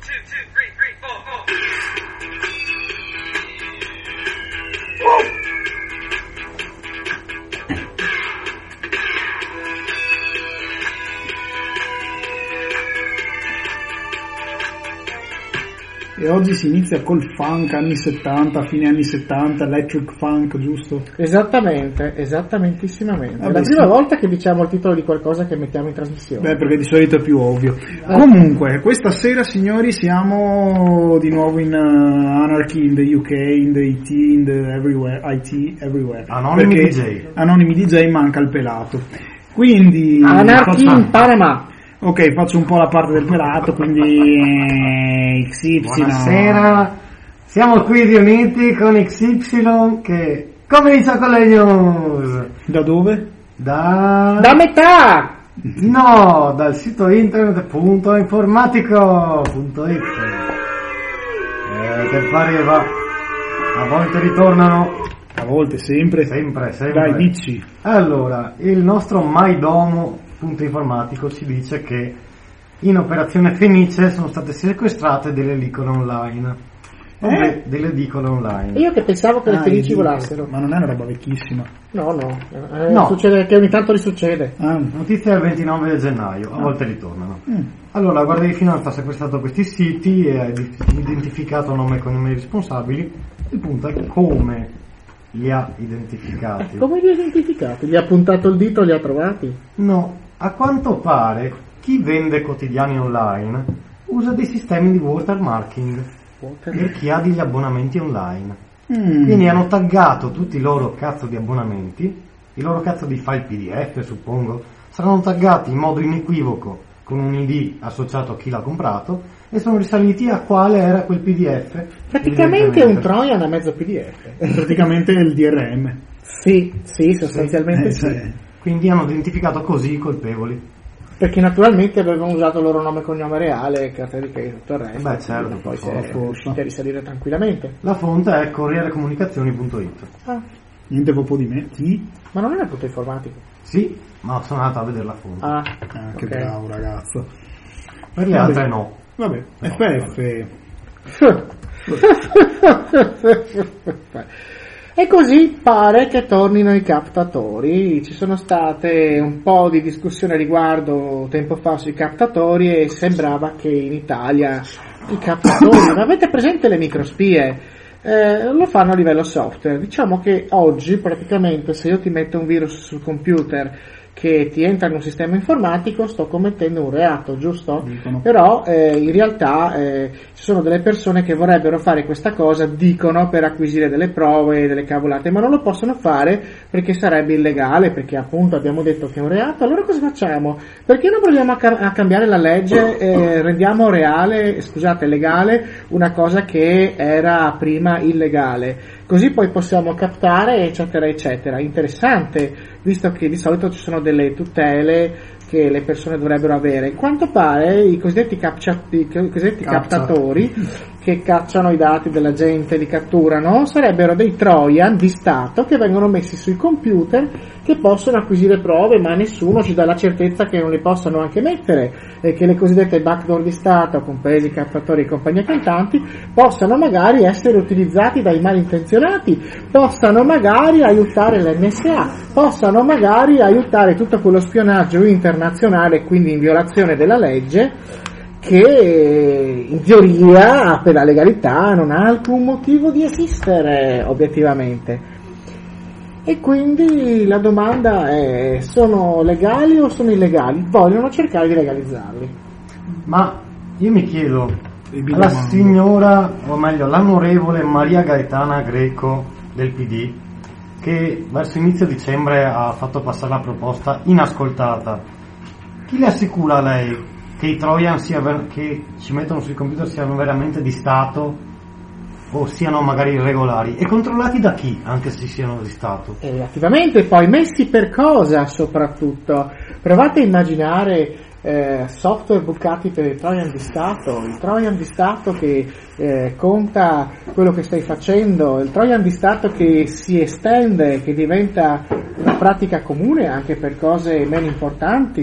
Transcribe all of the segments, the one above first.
E oggi si inizia col funk, anni 70, fine anni 70, electric funk, giusto? Esattamente, esattamentissimamente. È Vabbè, la prima sì. volta che diciamo il titolo di qualcosa che mettiamo in trasmissione. Beh, perché di solito è più ovvio. Comunque, questa sera, signori, siamo di nuovo in Anarchy, in the UK, in the IT, in the everywhere, IT, everywhere. Anonimi Perché DJ. Anonimi DJ manca il pelato. Quindi... Anarchy in Panama. Ok, faccio un po' la parte del pelato, quindi XY. Buonasera, siamo qui riuniti con XY che comincia con le news. Da dove? Da metà! No, dal sito internet.informatico.it che pareva, a volte ritornano, A volte, sempre. sempre. Dai, dici. Allora, il nostro maidomo.informatico ci dice che in operazione Fenice sono state sequestrate delle edicole online. Delle edicole online. Io che pensavo che le felici dico. volassero. Ma non è una roba vecchissima. No. No. Succede che ogni tanto risuccede. Notizia del 29 gennaio, a volte ritornano. Allora, la Guardia di Finanza ha sequestrato questi siti e ha identificato nome e cognome dei responsabili. Il punto è come li ha identificati. Come li ha identificati? Gli ha puntato il dito e li ha trovati? No, a quanto pare chi vende quotidiani online usa dei sistemi di watermarking per chi ha degli abbonamenti online. Quindi hanno taggato tutti i loro cazzo di abbonamenti, i loro cazzo di file PDF, suppongo, saranno taggati in modo inequivoco con un ID associato a chi l'ha comprato e sono risaliti a quale era quel PDF. Praticamente un Trojan a mezzo PDF. Praticamente il DRM. Sì, sostanzialmente sì. Quindi hanno identificato così i colpevoli. Perché naturalmente avevano usato il loro nome e cognome reale, carta di credito, tutto il resto. Beh, certo, poi si per è forza. riusciti a risalire tranquillamente. La fonte è corrierecomunicazioni.it. Niente proprio di me. Chi? Ma non era tutto informatico. Sì, ma sono andato a vedere la fonte. Che ok. bravo ragazzo. Per le altre no. Vabbè, No, FF. E così pare che tornino i captatori. Ci sono state un po' di discussione a riguardo tempo fa sui captatori e sembrava che in Italia i captatori, ma avete presente le microspie? Lo fanno a livello software. Diciamo che oggi praticamente se io ti metto un virus sul computer che ti entra in un sistema informatico sto commettendo un reato, giusto? Dicono. Però in realtà ci sono delle persone che vorrebbero fare questa cosa, dicono, per acquisire delle prove, delle cavolate, ma non lo possono fare perché sarebbe illegale, perché appunto abbiamo detto che è un reato. Allora cosa facciamo? Perché non proviamo a cambiare la legge e rendiamo legale una cosa che era prima illegale? Così poi possiamo captare, eccetera, eccetera. Interessante, visto che di solito ci sono delle tutele che le persone dovrebbero avere. In quanto pare i cosiddetti captatori che cacciano i dati della gente, li catturano, sarebbero dei trojan di Stato che vengono messi sui computer che possono acquisire prove, ma nessuno ci dà la certezza che non li possano anche mettere e che le cosiddette backdoor di Stato, compresi i captatori e compagnia cantanti, possano magari essere utilizzati dai malintenzionati, possano magari aiutare l'NSA, possano magari aiutare tutto quello spionaggio internazionale, quindi in violazione della legge, che in teoria per la legalità non ha alcun motivo di esistere obiettivamente. E quindi la domanda è: sono legali o sono illegali? Vogliono cercare di legalizzarli. Ma io mi chiedo, la signora, o meglio l'onorevole Maria Gaetana Greco del PD, che verso inizio dicembre ha fatto passare la proposta inascoltata, chi le assicura a lei che i trojan che ci mettono sui computer siano veramente di Stato o siano magari irregolari, e controllati da chi, anche se siano di Stato? Attivamente, poi messi per cosa soprattutto? Provate a immaginare software bucati per il trojan di Stato, il trojan di Stato che conta quello che stai facendo, il trojan di Stato che si estende, che diventa una pratica comune anche per cose meno importanti.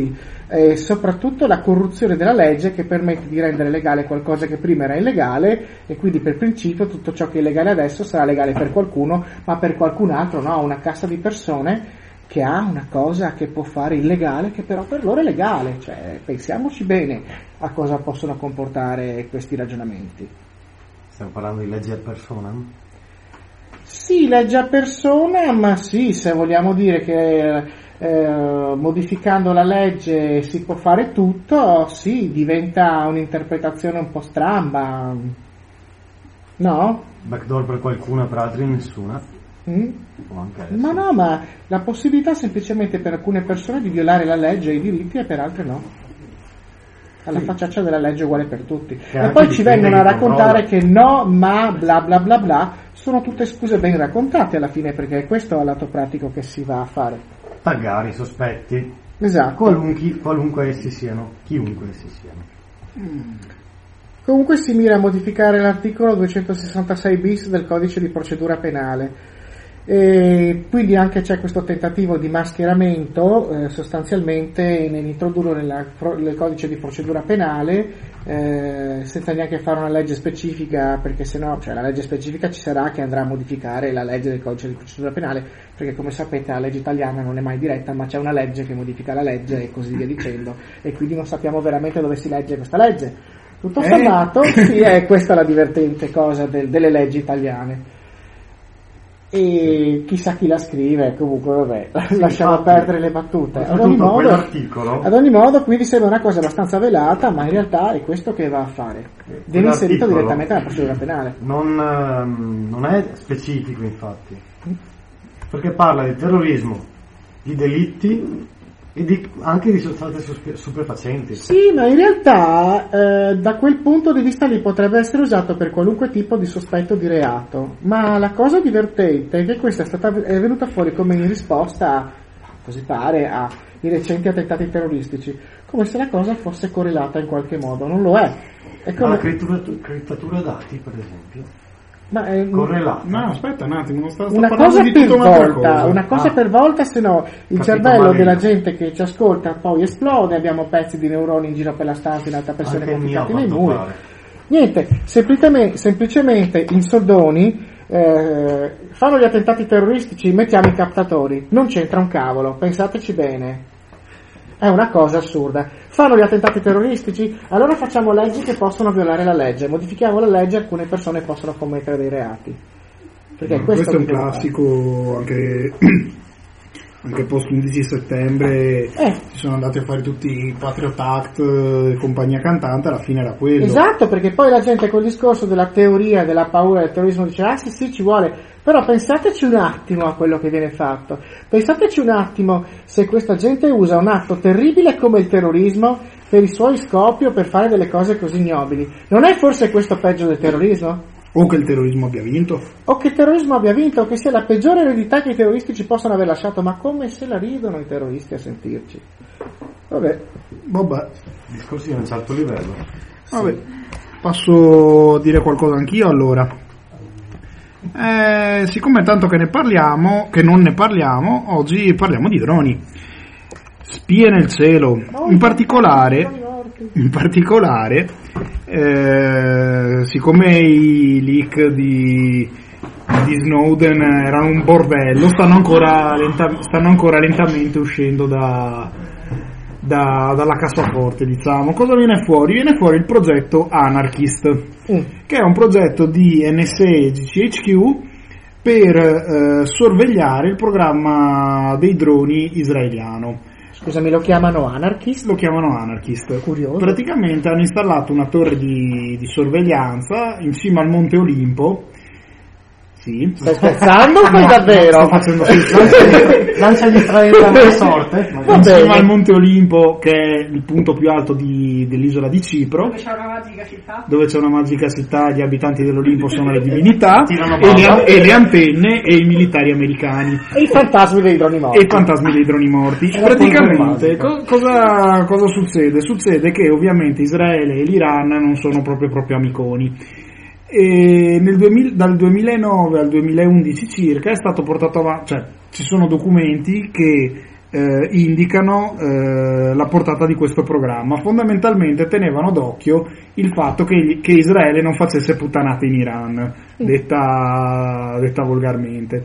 e soprattutto la corruzione della legge che permette di rendere legale qualcosa che prima era illegale, e quindi per principio tutto ciò che è illegale adesso sarà legale per qualcuno, ma per qualcun altro no, una casta di persone che ha una cosa che può fare illegale che però per loro è legale. Cioè, pensiamoci bene a cosa possono comportare questi ragionamenti. Stiamo parlando di leggi a persona? Sì, legge a persona, ma sì, se vogliamo dire che modificando la legge si può fare tutto, sì, diventa un'interpretazione un po' stramba, no? Backdoor per qualcuno e per altri nessuna. O anche adesso. Ma no, ma la possibilità semplicemente per alcune persone di violare la legge e i diritti e per altre no. Alla facciaccia della legge uguale per tutti. E poi ci vengono a raccontare che no, ma bla bla bla bla, sono tutte scuse ben raccontate alla fine, perché questo è il lato pratico che si va a fare. Taggare i sospetti, Esatto. qualunque essi siano, chiunque essi siano. Comunque si mira a modificare l'articolo 266 bis del codice di procedura penale. E quindi anche c'è questo tentativo di mascheramento sostanzialmente nell'introdurlo nel codice di procedura penale senza neanche fare una legge specifica, perché sennò, cioè la legge specifica ci sarà che andrà a modificare la legge del codice di procedura penale, perché come sapete la legge italiana non è mai diretta, ma c'è una legge che modifica la legge e così via dicendo, e quindi non sappiamo veramente dove si legge questa legge. Tutto sommato sì, è questa la divertente cosa delle leggi italiane. E chissà chi la scrive, comunque vabbè, lasciamo perdere le battute. Ad ogni modo quindi sembra una cosa abbastanza velata, ma in realtà è questo che va a fare, viene inserito direttamente nella procedura penale. Non è specifico infatti, perché parla di terrorismo, di delitti e anche di sostanze stupefacenti. Sì, ma in realtà da quel punto di vista lì potrebbe essere usato per qualunque tipo di sospetto di reato, ma la cosa divertente è che questa è venuta fuori come in risposta, così pare, ai recenti attentati terroristici, come se la cosa fosse correlata in qualche modo. Non lo è. È come... La criptatura dati, per esempio, ma correlata. No, aspetta un attimo, sto una cosa per volta, una cosa per volta, se no il cervello della gente che ci ascolta poi esplode, abbiamo pezzi di neuroni in giro per la stanza in alta pressione conficcati nei muri. Niente, semplicemente in soldoni fanno gli attentati terroristici, mettiamo i captatori, non c'entra un cavolo, pensateci bene. È una cosa assurda. Fanno gli attentati terroristici? Allora facciamo leggi che possono violare la legge. Modifichiamo la legge, alcune persone possono commettere dei reati. Perché questo è un classico, anche post 11 settembre si sono andati a fare tutti i Patriot Act e compagnia cantante, alla fine era quello. Esatto, perché poi la gente col discorso della teoria, della paura del terrorismo dice sì ci vuole, però pensateci un attimo a quello che viene fatto, pensateci un attimo se questa gente usa un atto terribile come il terrorismo per i suoi scopi o per fare delle cose così ignobili. Non è forse questo peggio del terrorismo? O che il terrorismo abbia vinto. O che il terrorismo abbia vinto, o che sia la peggiore eredità che i terroristi ci possano aver lasciato, ma come se la ridono i terroristi a sentirci. Vabbè. Discorsi di un certo livello. Vabbè, passo a dire qualcosa anch'io allora. Siccome è tanto che non ne parliamo, oggi parliamo di droni. Spie nel cielo. In particolare siccome i leak di Snowden erano un bordello, stanno ancora lentamente uscendo dalla cassaforte, diciamo. Cosa viene fuori? Viene fuori il progetto Anarchist, che è un progetto di NSA e GCHQ per sorvegliare il programma dei droni israeliano. Scusami, lo chiamano Anarchist? Lo chiamano Anarchist. Curioso. Praticamente hanno installato una torre di sorveglianza in cima al Monte Olimpo. Sì. Stai scherzando o fai davvero? Sto facendo lancia gli israeliani alla sorte. In cima al Monte Olimpo, che è il punto più alto dell'isola di Cipro, dove c'è una magica città, gli abitanti dell'Olimpo sono le divinità e le antenne e i militari americani e i fantasmi dei droni morti. Praticamente cosa succede? Succede che ovviamente Israele e l'Iran non sono proprio amiconi. E dal 2009 al 2011 circa è stato portato avanti, cioè ci sono documenti che indicano la portata di questo programma. Fondamentalmente tenevano d'occhio il fatto che Israele non facesse puttanate in Iran, detta volgarmente.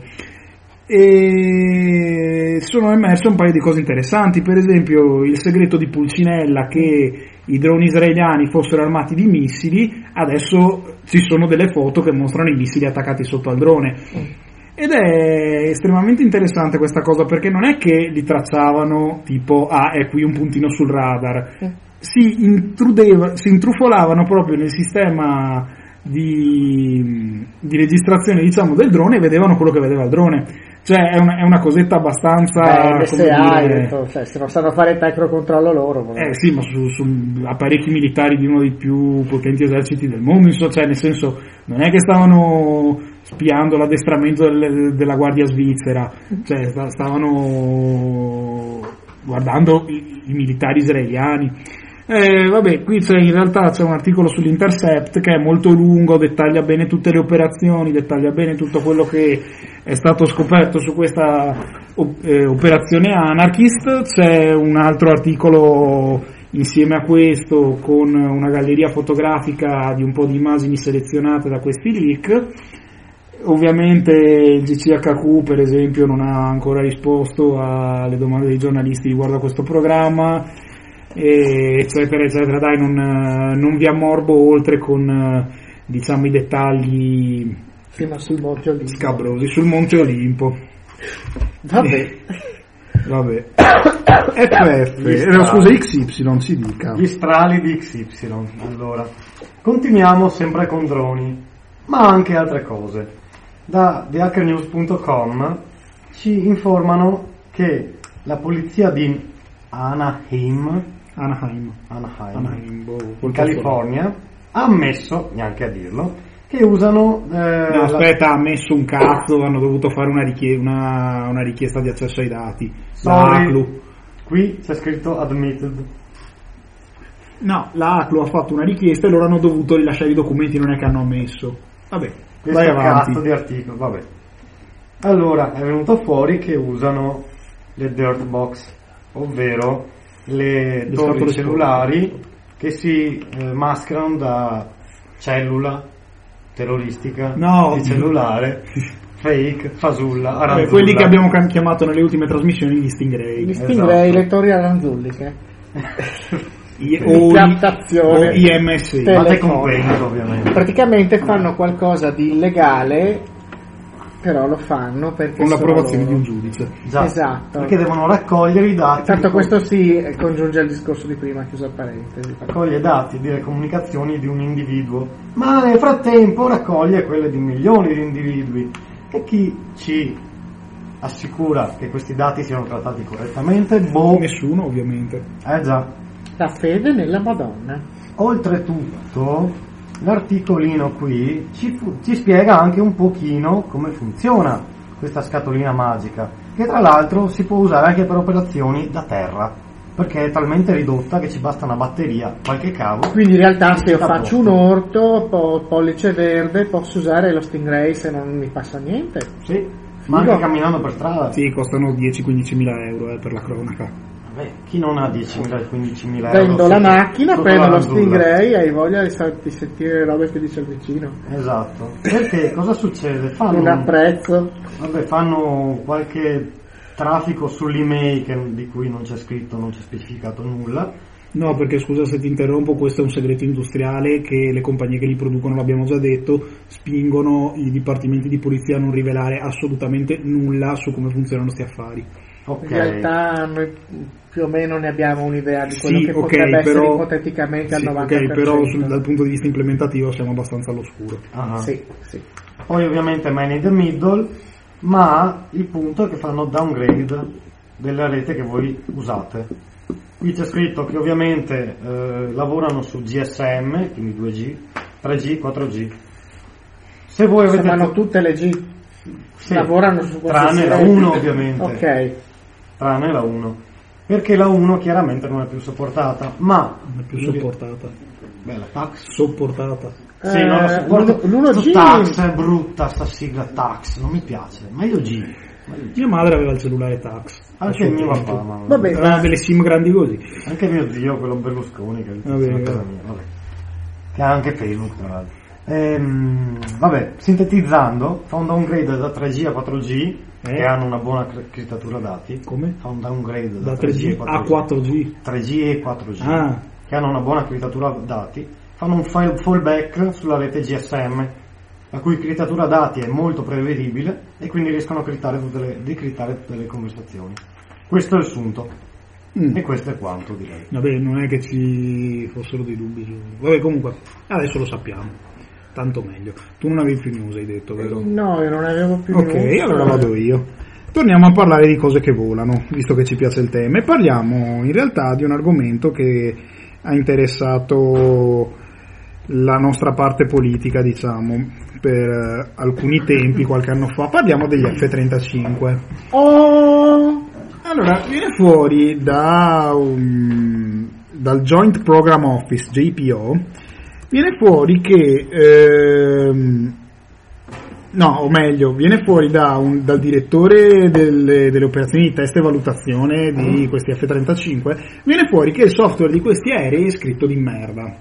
E sono emerse un paio di cose interessanti, per esempio il segreto di Pulcinella che i droni israeliani fossero armati di missili. Adesso ci sono delle foto che mostrano i missili attaccati sotto al drone, ed è estremamente interessante questa cosa, perché non è che li tracciavano tipo è qui un puntino sul radar, si intrufolavano proprio nel sistema di registrazione, diciamo, del drone, e vedevano quello che vedeva il drone. Cioè è una cosetta abbastanza detto, cioè, se non sanno fare il tecnocontrollo loro sì, ma su apparecchi militari di uno dei più potenti eserciti del mondo, cioè nel senso, non è che stavano spiando l'addestramento della guardia svizzera, cioè stavano guardando i militari israeliani. Vabbè, qui in realtà c'è un articolo sull'Intercept che è molto lungo, dettaglia bene tutte le operazioni, dettaglia bene tutto quello che è stato scoperto su questa operazione Anarchist. C'è un altro articolo insieme a questo con una galleria fotografica di un po' di immagini selezionate da questi leak. Ovviamente il GCHQ, per esempio, non ha ancora risposto alle domande dei giornalisti riguardo a questo programma, eccetera eccetera. Dai, non vi ammorbo oltre con diciamo i dettagli sul Monte Olimpo. Scabrosi sul Monte Olimpo. Vabbè. Scusa, XY si dica. Gli strali di XY. Allora, continuiamo sempre con droni, ma anche altre cose. Da thehackernews.com ci informano che la polizia di Anaheim, in California, ha ammesso, neanche a dirlo, che usano ha ammesso un cazzo, hanno dovuto fare una richiesta di accesso ai dati. Qui c'è scritto admitted. No, la ACLU ha fatto una richiesta e loro hanno dovuto rilasciare i documenti, non è che hanno ammesso. Vabbè, questo è cazzo di articolo, vabbè. Allora, è venuto fuori che usano le dirt box, ovvero le torri cellulari che si mascherano da cellula terroristica di cellulare, fake, fasulla, aranzulla. Quelli che abbiamo chiamato nelle ultime trasmissioni gli Stingray. Gli Stingray, le torri aranzulliche. O IMS, fate compenso, ovviamente. Praticamente fanno qualcosa di illegale, però lo fanno perché con l'approvazione di un giudice. Esatto. Perché devono raccogliere i dati. Tanto questo si congiunge al discorso di prima, chiusa parentesi. Raccoglie dati delle comunicazioni di un individuo, ma nel frattempo raccoglie quelle di milioni di individui. E chi ci assicura che questi dati siano trattati correttamente? Nessuno, ovviamente. Già. La fede nella Madonna. Oltretutto, l'articolino qui ci spiega anche un pochino come funziona questa scatolina magica, che tra l'altro si può usare anche per operazioni da terra, perché è talmente ridotta che ci basta una batteria, qualche cavo. Quindi in realtà se io faccio un orto, pollice verde, posso usare lo Stingray se non mi passa niente? Sì, ma anche camminando per strada. Sì, costano 10-15 mila euro per la cronaca. Chi non ha 10.000, 15.000 euro? Vendo la macchina, prendo lo Stingray e hai voglia di sentire le robe che dice il vicino. Esatto. Perché cosa succede? Non apprezzo. Fanno qualche traffico sull'email di cui non c'è scritto, non c'è specificato nulla. No, perché scusa se ti interrompo, questo è un segreto industriale che le compagnie che li producono, l'abbiamo già detto, spingono i dipartimenti di polizia a non rivelare assolutamente nulla su come funzionano questi affari. In realtà noi più o meno ne abbiamo un'idea di quello che potrebbe essere ipoteticamente al 90%. Ok, però dal punto di vista implementativo siamo abbastanza all'oscuro. Sì. Poi ovviamente man in the middle, ma il punto è che fanno downgrade della rete che voi usate. Qui c'è scritto che ovviamente lavorano su GSM, quindi 2G, 3G, 4G. Se voi avete vanno tutte le G, lavorano su tranne la 1 ovviamente. Ok. Tranne la 1. Perché la 1 chiaramente non è più sopportata, ma non è più sopportata. Bella tax sopportata. Sì, non la sopporto. L'1G tax è brutta, sta sigla tax, non mi piace. Meglio G. Mia madre aveva il cellulare tax. Anche il mio papà, vabbè, aveva delle sim grandi così. Anche mio zio, quello Berlusconi, che ha anche Facebook, tra l'altro. Vabbè, sintetizzando, fa un downgrade da 3G a 4G, che hanno una buona criptatura dati. Come? Fa un downgrade da 3G a 4G. 3G e 4G, che hanno una buona criptatura dati. Fanno un fallback sulla rete GSM, la cui criptatura dati è molto prevedibile e quindi riescono a decrittare tutte le conversazioni. Questo è il sunto. E questo è quanto, direi. Vabbè, non è che ci fossero dei dubbi. Vabbè, comunque, adesso lo sappiamo. Tanto meglio. Tu non avevi più news, hai detto, vero? No, io non avevo più news. Ok, allora vado io. Torniamo a parlare di cose che volano, visto che ci piace il tema. E parliamo in realtà di un argomento che ha interessato la nostra parte politica, diciamo, per alcuni tempi, qualche anno fa. Parliamo degli F-35. Allora, viene fuori dal Joint Program Office, JPO, viene fuori che viene fuori dal direttore delle operazioni di test e valutazione di questi F-35, viene fuori che il software di questi aerei è scritto di merda.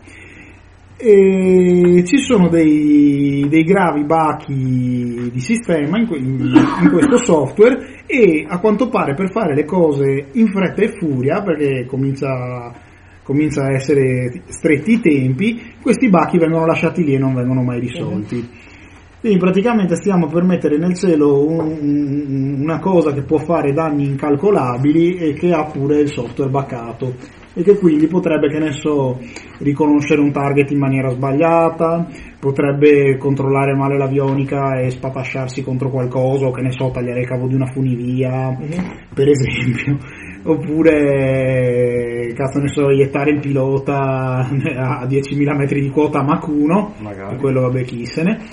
E ci sono dei gravi bachi di sistema in questo software, e a quanto pare, per fare le cose in fretta e furia, perché comincia a essere stretti i tempi, questi bachi vengono lasciati lì e non vengono mai risolti. Quindi praticamente stiamo per mettere nel cielo una cosa che può fare danni incalcolabili e che ha pure il software baccato, e che quindi potrebbe, che ne so, riconoscere un target in maniera sbagliata, potrebbe controllare male l'avionica e spatasciarsi contro qualcosa, o che ne so, tagliare il cavo di una funivia, per esempio, oppure, cazzo ne so, iettare il pilota a 10.000 metri di quota a Mach 1, e quello vabbè, chi se ne.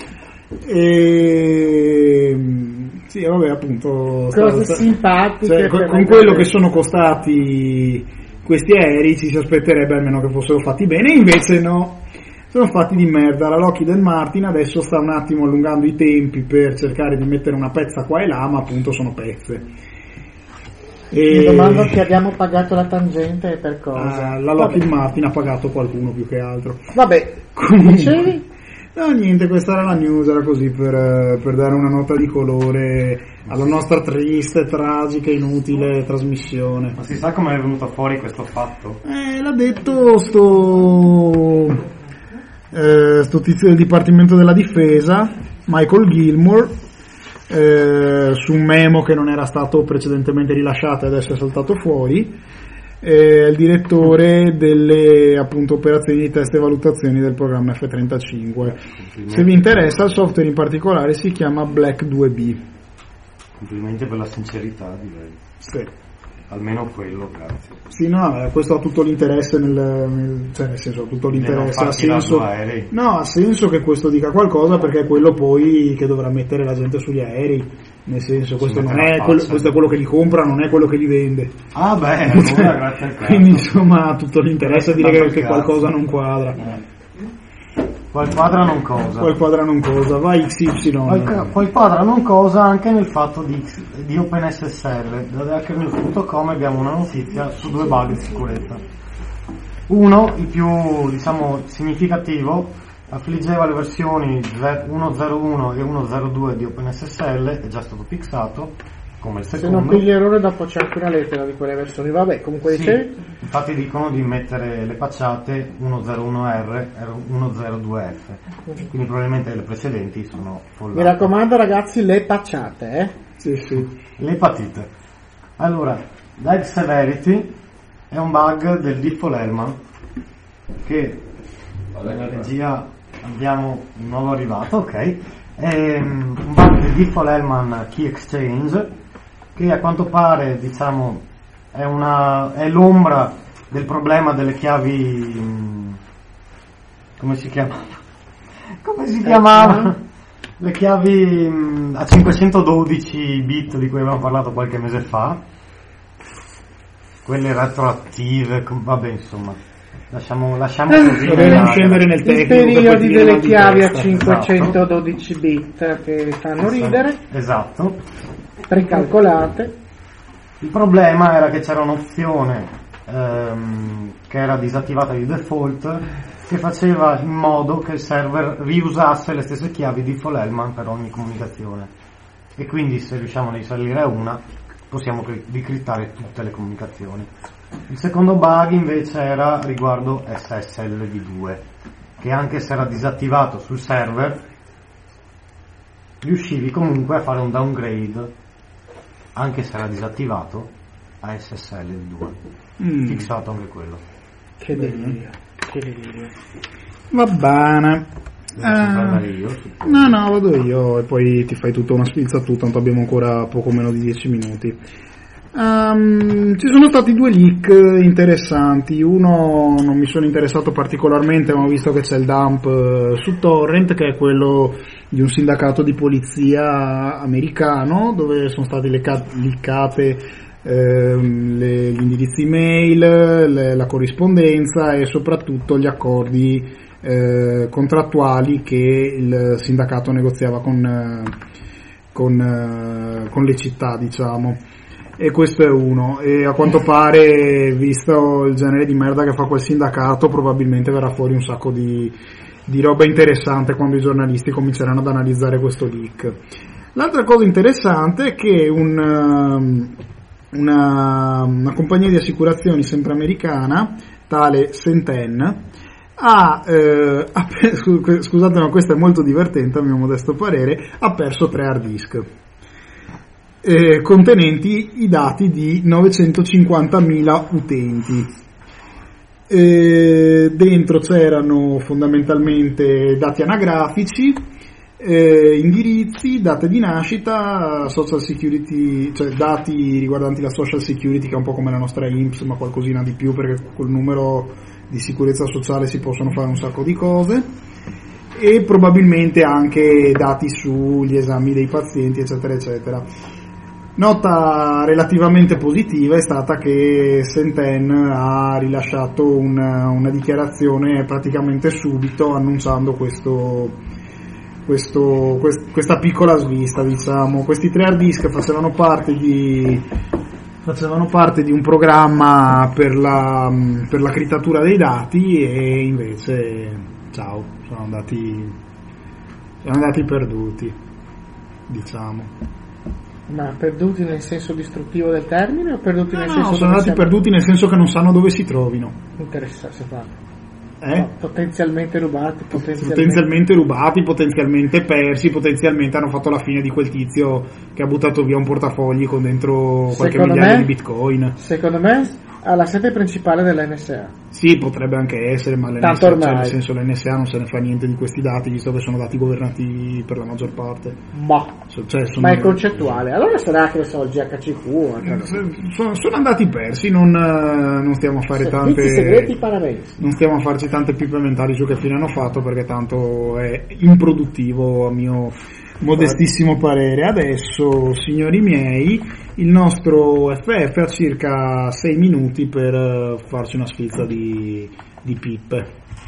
Sì, vabbè, appunto, cose simpatiche, cioè, con quello che sono costati questi aerei ci si aspetterebbe almeno che fossero fatti bene, invece no, sono fatti di merda. La Lockheed Martin adesso sta un attimo allungando i tempi per cercare di mettere una pezza qua e là, ma appunto sono pezze. Mi domando che abbiamo pagato la tangente e per cosa. La Lockheed Martin ha pagato qualcuno più che altro. Vabbè, dicevi? No, niente, questa era la news, era così per dare una nota di colore alla nostra triste, tragica e inutile trasmissione. Ma si sa come è venuto fuori questo fatto? L'ha detto sto tizio del Dipartimento della Difesa, Michael Gilmore, su un memo che non era stato precedentemente rilasciato e adesso è saltato fuori. Il direttore delle, appunto, operazioni di test e valutazioni del programma F-35. Se vi interessa, il software in particolare si chiama Black 2B. Complimenti per la sincerità, direi. Sì. Almeno quello, grazie. Sì, no, questo ha tutto l'interesse cioè nel senso, tutto l'interesse, ha senso che questo dica qualcosa, perché è quello poi che dovrà mettere la gente sugli aerei, nel senso, questo è quello che li compra, non è quello che li vende. Ah beh, allora grazie al quindi insomma ha tutto l'interesse a dire che qualcosa non quadra. Qual quadra non cosa. Vai XY. Qual quadra non cosa anche nel fatto di OpenSSL. Da hackernews.com abbiamo una notizia su 2 bug di sicurezza. Uno, il più, diciamo, significativo, affliggeva le versioni 1.01 e 1.02 di OpenSSL, è già stato fissato come il secondo. Se non pigli errore, dopo c'è anche una lettera di quelle versioni. Vabbè, comunque sì, infatti dicono di mettere le pacciate 101R e 102F, quindi probabilmente le precedenti sono follate. Mi raccomando ragazzi, le pacciate, Sì. Le patite. Allora, Dive Severity è un bug del Diffoul-Hellman che nella regia abbiamo un nuovo arrivato, ok. È un bug del Diffoul-Hellman Key Exchange, che a quanto pare, diciamo, è l'ombra del problema delle chiavi, come si chiamava? Le chiavi a 512 bit di cui abbiamo parlato qualche mese fa, quelle retroattive, vabbè, insomma, lasciamo così. Dovremmo scendere nel tecnico. I periodi delle chiavi a 512 bit che fanno ridere. Esatto. precalcolate. Il problema era che c'era un'opzione che era disattivata di default, che faceva in modo che il server riusasse le stesse chiavi di Follellman per ogni comunicazione, e quindi se riusciamo a risalire una possiamo decrittare tutte le comunicazioni. Il secondo bug invece era riguardo SSLv2, che anche se era disattivato sul server riuscivi comunque a fare un downgrade anche se era disattivato a SSL2. Fissato anche quello. Che delirio, che delirio. Va bene. Io, No, vado io e poi ti fai tutta una spilzatura, tanto abbiamo ancora poco meno di 10 minuti. Ci sono stati 2 leak interessanti. Uno non mi sono interessato particolarmente, ma ho visto che c'è il dump su Torrent, che è quello di un sindacato di polizia americano, dove sono state leakate gli indirizzi email, la corrispondenza e soprattutto gli accordi contrattuali che il sindacato negoziava con le città, diciamo. E questo è uno, e a quanto pare, visto il genere di merda che fa quel sindacato, probabilmente verrà fuori un sacco di roba interessante quando i giornalisti cominceranno ad analizzare questo leak. L'altra cosa interessante è che una compagnia di assicurazioni sempre americana, tale Centen, scusate, ma questo è molto divertente a mio modesto parere, ha perso 3 hard disk contenenti i dati di 950.000 utenti. Dentro c'erano fondamentalmente dati anagrafici, indirizzi, date di nascita, social security, cioè dati riguardanti la social security, che è un po' come la nostra INPS ma qualcosina di più, perché col numero di sicurezza sociale si possono fare un sacco di cose, e probabilmente anche dati sugli esami dei pazienti, eccetera eccetera. Nota relativamente positiva è stata che Centen ha rilasciato una dichiarazione praticamente subito, annunciando questa piccola svista, diciamo. Questi 3 hard disk facevano parte di un programma per la criptatura dei dati, e invece sono andati perduti, diciamo. Ma perduti nel senso distruttivo del termine o perduti nel senso... No, sono andati perduti nel senso che non sanno dove si trovino. Interessante, no, potenzialmente rubati, potenzialmente persi, potenzialmente hanno fatto la fine di quel tizio che ha buttato via un portafogli con dentro qualche migliaio di bitcoin. Secondo me ha la sede principale dell'NSA. Sì, potrebbe anche essere, ma l'NSA, tanto ormai, cioè, nel senso, l'NSA non se ne fa niente di questi dati, visto che sono dati governativi per la maggior parte. Ma è concettuale. Allora sarà, che ne so, il GHCQ. Sono andati persi, non stiamo a fare non stiamo a farci tante pippe mentali su che fine hanno fatto, perché tanto è improduttivo a mio modestissimo parere. Adesso, signori miei, il nostro FF ha circa 6 minuti per farci una sfilza di pippe.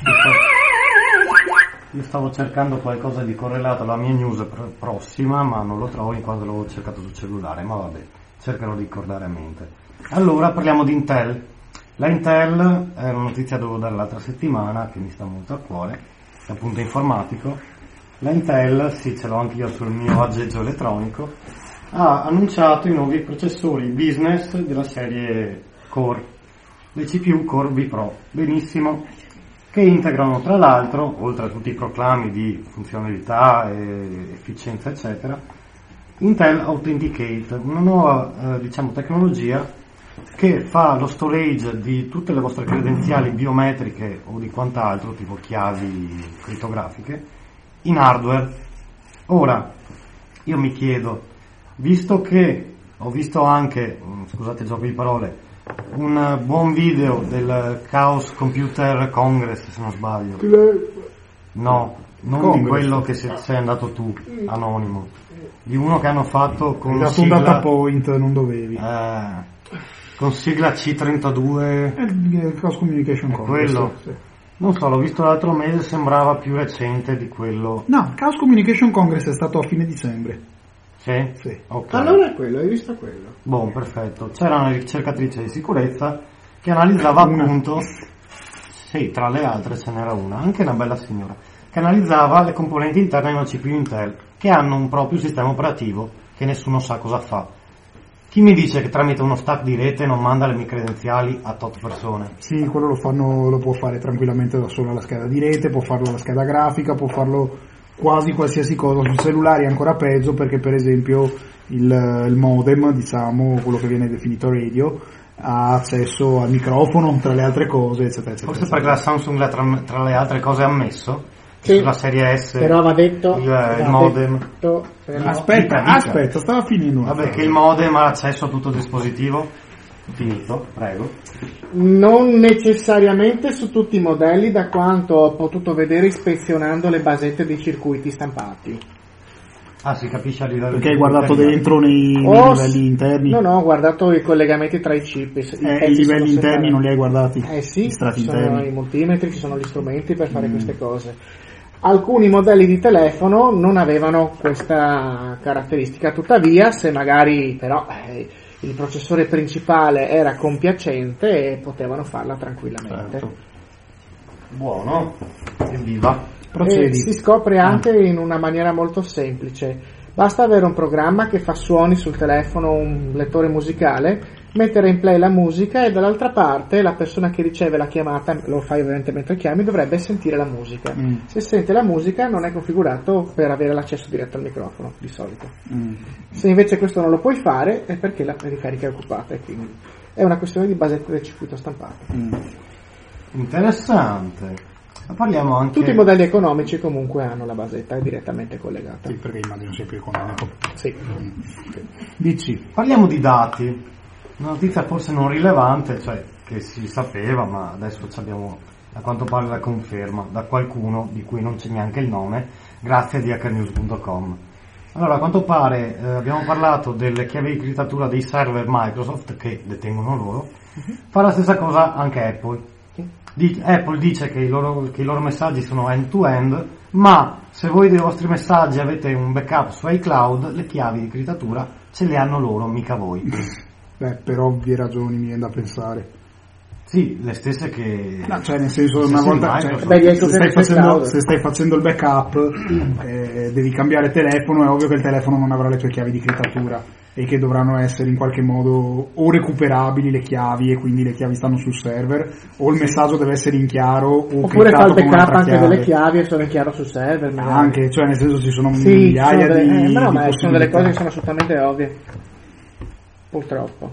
Io stavo cercando qualcosa di correlato alla mia news prossima, ma non lo trovo in quanto l'avevo cercato sul cellulare, ma vabbè, cercherò di ricordare a mente. Allora, parliamo di Intel. La Intel è una notizia che devo dare l'altra settimana, che mi sta molto a cuore, dal punto informatico. La Intel, sì, ce l'ho anche io sul mio aggeggio elettronico, ha annunciato i nuovi processori business della serie Core, le CPU Core V Pro, benissimo, che integrano tra l'altro, oltre a tutti i proclami di funzionalità e efficienza eccetera, Intel Authenticate, una nuova tecnologia che fa lo storage di tutte le vostre credenziali biometriche o di quant'altro, tipo chiavi crittografiche, in hardware. Ora, io mi chiedo, visto che ho visto anche, scusate il gioco di parole, un buon video del Chaos Computer Congress, se non sbaglio, no, non Congress, di quello che sei andato tu, anonimo, di uno che hanno fatto con sigla, un data point, non dovevi, con sigla C32, il Chaos Communication Congress, quello, sì. Non so, l'ho visto l'altro mese, sembrava più recente di quello. No, Chaos Communication Congress è stato a fine dicembre. Sì? Sì. Ok. Allora è quello, hai visto quello? Buon, perfetto. C'era una ricercatrice di sicurezza che analizzava appunto, sì, tra le altre ce n'era una, anche una bella signora, che analizzava le componenti interne di una CPU Intel, che hanno un proprio sistema operativo che nessuno sa cosa fa. Chi mi dice che tramite uno stack di rete non manda le mie credenziali a tot persone? Sì, quello lo può fare tranquillamente da solo alla scheda di rete, può farlo alla scheda grafica, può farlo quasi qualsiasi cosa. Sul cellulare è ancora peggio, perché per esempio il modem, diciamo, quello che viene definito radio, ha accesso al microfono, tra le altre cose, eccetera, eccetera. Forse perché la Samsung tra le altre cose ha ammesso, sì, sulla serie S, però va detto il modem. Aspetta, stava finendo. Vabbè, che il modem ha accesso a tutto il dispositivo. Finito, prego. Non necessariamente su tutti i modelli, da quanto ho potuto vedere ispezionando le basette dei circuiti stampati. Ah, si capisce a livello perché hai guardato dentro nei livelli interni? No, ho guardato i collegamenti tra i chip. I livelli interni non li hai guardati? Sì, gli strati ci sono interni. i multimetri, ci sono gli strumenti per fare queste cose. Alcuni modelli di telefono non avevano questa caratteristica, tuttavia se magari però il processore principale era compiacente potevano farla tranquillamente. Certo. Buono, evviva. E si scopre anche in una maniera molto semplice. Basta avere un programma che fa suoni sul telefono, un lettore musicale, mettere in play la musica e dall'altra parte la persona che riceve la chiamata, lo fai ovviamente mentre chiami, dovrebbe sentire la musica. Se sente la musica non è configurato per avere l'accesso diretto al microfono, di solito. Se invece questo non lo puoi fare è perché la ricarica è occupata, e quindi è una questione di basetta del circuito stampato. Interessante. Ma parliamo anche... Tutti i modelli economici comunque hanno la basetta direttamente collegata. Sì, perché immagino sia più economico. Sì. Dici. Parliamo di dati. Una notizia forse non rilevante, cioè che si sapeva, ma adesso abbiamo a quanto pare la conferma da qualcuno di cui non c'è neanche il nome, grazie a hackernews.com. Allora, a quanto pare abbiamo parlato delle chiavi di criptatura dei server Microsoft che detengono loro. Fa la stessa cosa anche Apple. Apple dice che i loro messaggi sono end-to-end, ma se voi dei vostri messaggi avete un backup su iCloud, le chiavi di criptatura ce le hanno loro, mica voi. Per ovvie ragioni mi viene da pensare. Sì, le stesse che... No, cioè nel senso, una volta se stai facendo il backup devi cambiare telefono, è ovvio che il telefono non avrà le tue chiavi di criptatura e che dovranno essere in qualche modo o recuperabili le chiavi e quindi le chiavi stanno sul server, o il messaggio deve essere in chiaro, oppure fa il backup anche delle chiavi e sono in chiaro sul server magari. Anche, cioè nel senso ci sono migliaia di ma sono delle cose che sono assolutamente ovvie, purtroppo.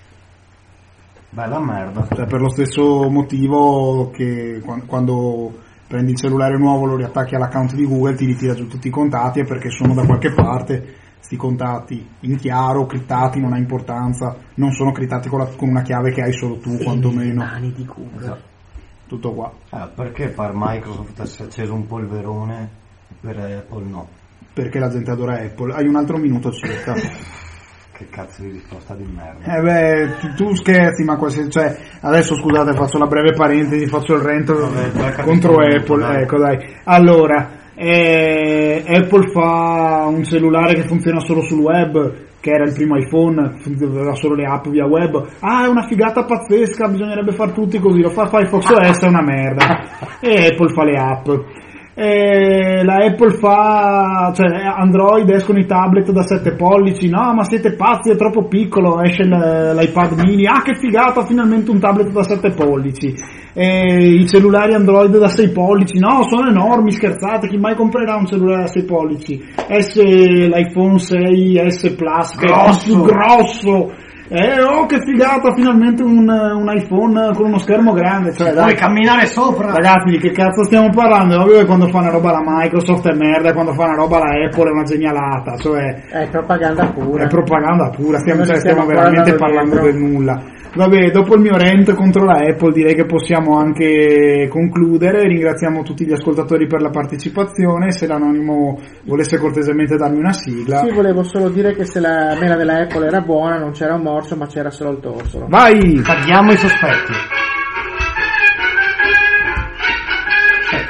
Bella merda. Cioè, per lo stesso motivo che quando prendi il cellulare nuovo, lo riattacchi all'account di Google, ti ritira giù tutti i contatti, è perché sono da qualche parte. Sti contatti in chiaro, criptati, non ha importanza, non sono criptati con una chiave che hai solo tu, quantomeno. Mani di Google. Tutto qua. Perché per Microsoft si è acceso un polverone e per Apple no? Perché la gente adora Apple. Hai un altro minuto circa. Che cazzo di risposta di merda. Tu scherzi, ma cioè, adesso scusate, faccio la breve parentesi, faccio il rant contro Apple. Dai. Ecco, dai. Allora, Apple fa un cellulare che funziona solo sul web, che era il primo iPhone, aveva solo le app via web. È una figata pazzesca, bisognerebbe far tutti così. Lo fa Firefox OS, è una merda. E Apple fa le app. La Apple fa, cioè Android escono i tablet da 7 pollici, no ma siete pazzi, è troppo piccolo, esce l'iPad mini, che figata, finalmente un tablet da 7 pollici. I cellulari Android da 6 pollici, no sono enormi, scherzate, chi mai comprerà un cellulare da 6 pollici? Esce l'iPhone 6S Plus che è più grosso. Che figata, finalmente un iPhone con uno schermo grande, cioè puoi camminare sopra. Ragazzi, di che cazzo stiamo parlando? È ovvio che quando fa una roba la Microsoft è merda, e quando fa una roba la Apple è una genialata, cioè è propaganda pura. È propaganda pura, stiamo veramente parlando del nulla. Vabbè, dopo il mio rant contro la Apple direi che possiamo anche concludere. Ringraziamo tutti gli ascoltatori per la partecipazione. Se l'anonimo volesse cortesemente darmi una sigla. Sì, volevo solo dire che se la mela della Apple era buona non c'era un morso ma c'era solo il torsolo. Vai! Tagliamo i sospetti.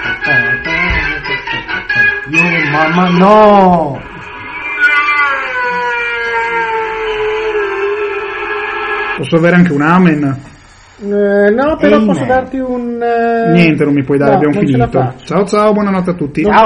Mamma no! Posso avere anche un amen? No, però posso darti un... Niente, non mi puoi dare, no, abbiamo non ce la finito. faccio. Ciao, buonanotte a tutti. Ciao.